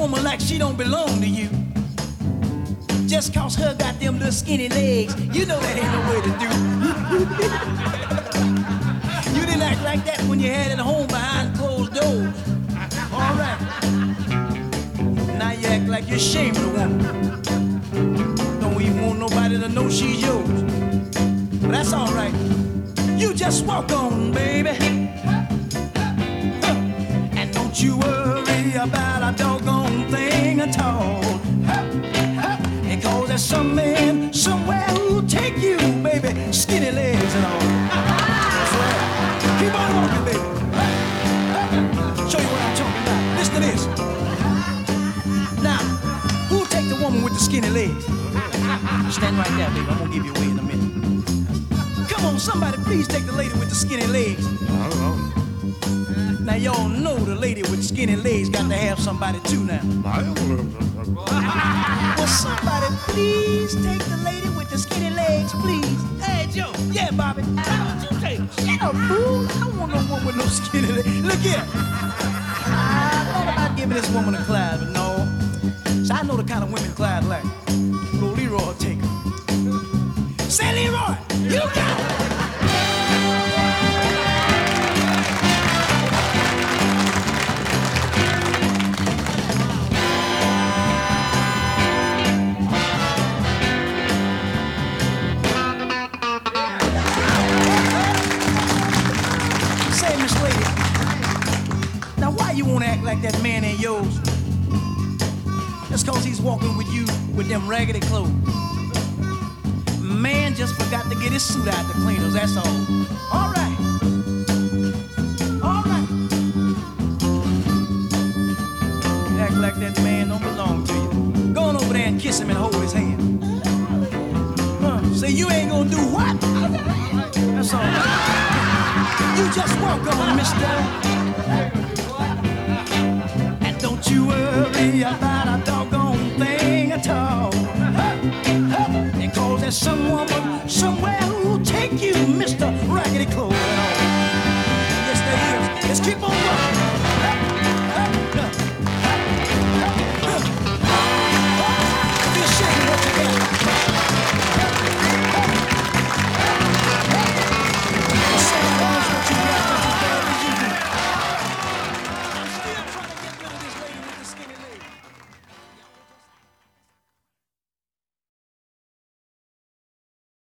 woman like she don't belong to you. Just cause her got them little skinny legs, you know that ain't no way to do. You didn't act like that when you had it home behind closed doors. All right. Now you act like you're ashamed of the woman. Don't even want nobody to know she's yours. But that's all right. You just walk on, baby. And don't you worry about a doggone thing at all. Because there's some man somewhere who'll take you, baby, skinny legs and all. That's right. Keep on walking, baby. Show you what I'm talking about. Listen to this. Now, who'll take the woman with the skinny legs? Stand right there, baby. I'm gonna give you away in a minute. Come on, somebody please take the lady with the skinny legs. Now y'all know the lady with skinny legs got to have somebody too now. Well, somebody please take the lady with the skinny legs, please. Hey, Joe. Yeah, Bobby. Why don't you take it? Shut up, fool. I don't want no woman with no skinny legs. Look here. I thought about giving this woman a Clyde, but no. So I know the kind of women Clyde like. Little Leroy will take her. Say, Leroy, you got it. You wanna act like that man ain't yours? That's cause he's walking with you with them raggedy clothes. Man just forgot to get his suit out the cleaners, that's all. All right. All right. Act like that man don't belong to you. Go on over there and kiss him and hold his hand. Say you ain't gonna do what? That's all right. You just walk on, mister. Don't you worry about a doggone thing at all. Because there's some woman somewhere who'll take you, Mr. Raggedy Clothes. Yes, there is. Let's keep on walking.